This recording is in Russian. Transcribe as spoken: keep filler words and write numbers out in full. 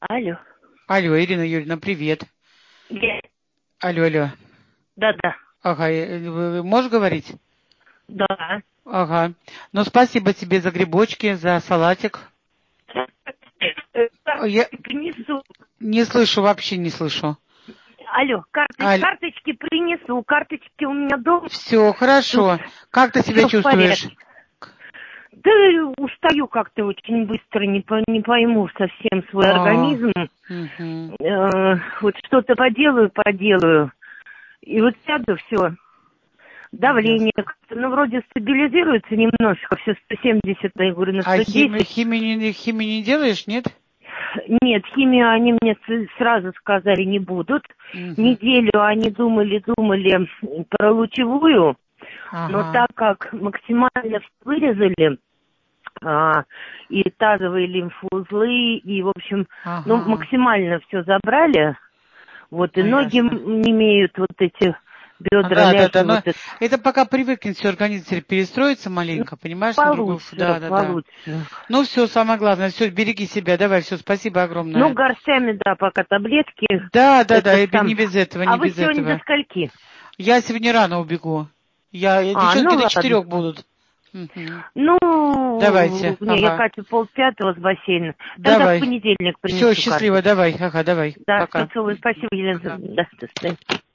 Алло. Алло, Ирина Юрьевна, привет. Я... Алло, алло. Да-да. Ага, э, вы- можешь говорить? Да. Ага. Ну, спасибо тебе за грибочки, за салатик. Э, Я Карточки принесу. не слышу, вообще не слышу. Алло, карточ... Аль... карточки принесу. Карточки у меня дома. Все, Тут хорошо. Как ты себя все в чувствуешь? порядке. Да устаю как-то очень быстро, не, по... не пойму совсем свой А, организм. мгм. Э, вот что-то поделаю, поделаю. И вот сяду, все. Давление, Ясно. как-то, ну, вроде стабилизируется немножко, все сто семьдесят, я говорю, на А сто химию, десять. химию, не, химию не делаешь, нет? Нет, химию они мне с- сразу сказали не будут. Мгм. Неделю они думали, думали про лучевую, но Ага, так как максимально всё вырезали, а, и тазовые лимфоузлы, и, в общем, ну, ага. максимально все забрали, вот, и А, ноги ясно. м- не имеют вот эти А, бедра, Да, да, да, ляжки, но вот это. это пока привыкнет все организм теперь перестроится Ну, маленько, понимаешь, на другую, ф- получше, да, да, да. получше. Ну все, самое главное, все, береги себя, давай, все, спасибо Ну, огромное. горстями, да, пока таблетки, Да, да, да, это и бе- сам. не без этого, А не вы без сегодня до этого. скольки? Я сегодня рано убегу. Я, я- А, девчонки ну до ладно. четырех будут. Мгм. Ну, Давайте, не, я ага, Катю полпятого с бассейна. Тогда в давай. понедельник Все, принесу счастливо, карточки. давай, ага, давай, Да, все, пока. целую. Спасибо, Елена. Пока. Да, до свидания.